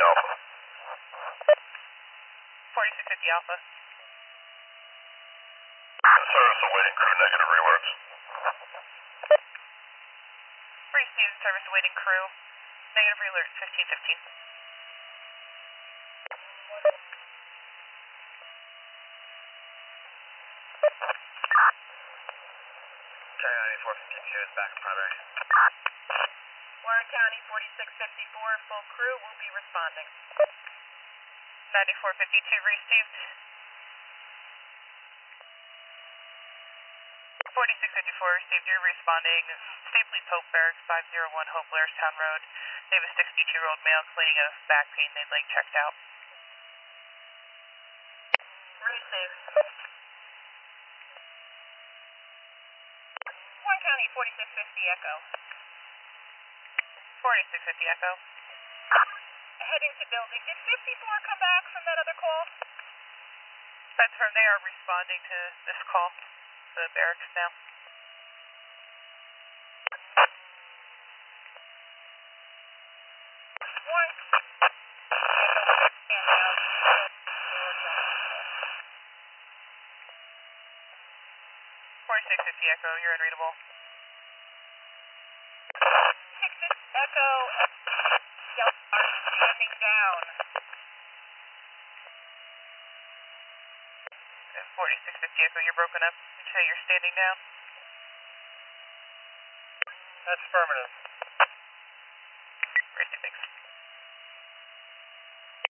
Alpha. 4650 Alpha. Service awaiting crew, negative rewards. Received service awaiting crew. Negative alert 1515. Carry 9452 is back in primary. Warren County 4654, full crew will be responding. 9452 received. 4654 received, you're responding. State Police Hope Barracks 501 Hope Blairstown Road. They have a 62-year-old male complaining of back pain. They'd like checked out. Received. Warren County 4650 Echo. 4650 Echo. Heading to building. Did 54 come back from that other call? That's from they are responding to this call. The barracks now. One. 4650 Echo, you're unreadable. 66 Echo, standing down. 4650 Echo, you're broken up. You say you're standing down? That's affirmative.